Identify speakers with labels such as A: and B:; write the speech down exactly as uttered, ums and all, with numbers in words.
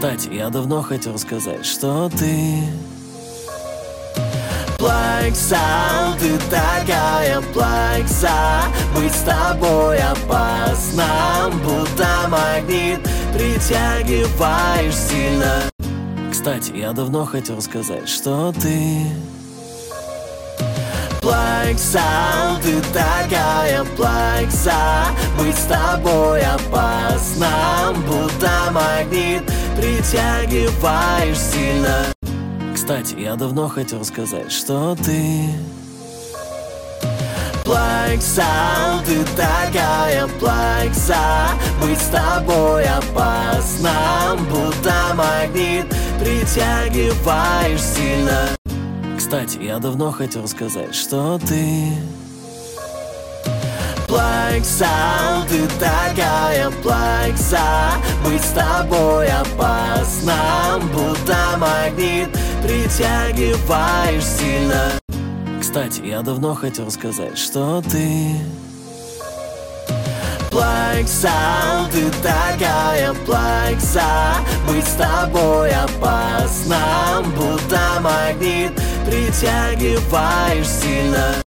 A: Кстати, я давно хотел сказать, что ты плакса, ты такая плакса. Быть с тобой опасно, будто магнит, притягиваешь сильно. Кстати, я давно хотел сказать, что ты плакса, ты такая плакса. Быть с тобой опасно, будто магнит, притягиваешь сильно. Кстати, я давно хотел сказать, что ты плакса, ты такая плакса. Быть с тобой опасно, будто магнит, притягиваешь сильно. Кстати, я давно хотел сказать, что ты плакса, ты такая плакса. Быть с тобой опасно, будто магнит, притягиваешь сильно. Кстати, я давно хотел сказать, что ты плакса, ты такая плакса. Быть с тобой опасно, будто магнит, притягиваешь сильно.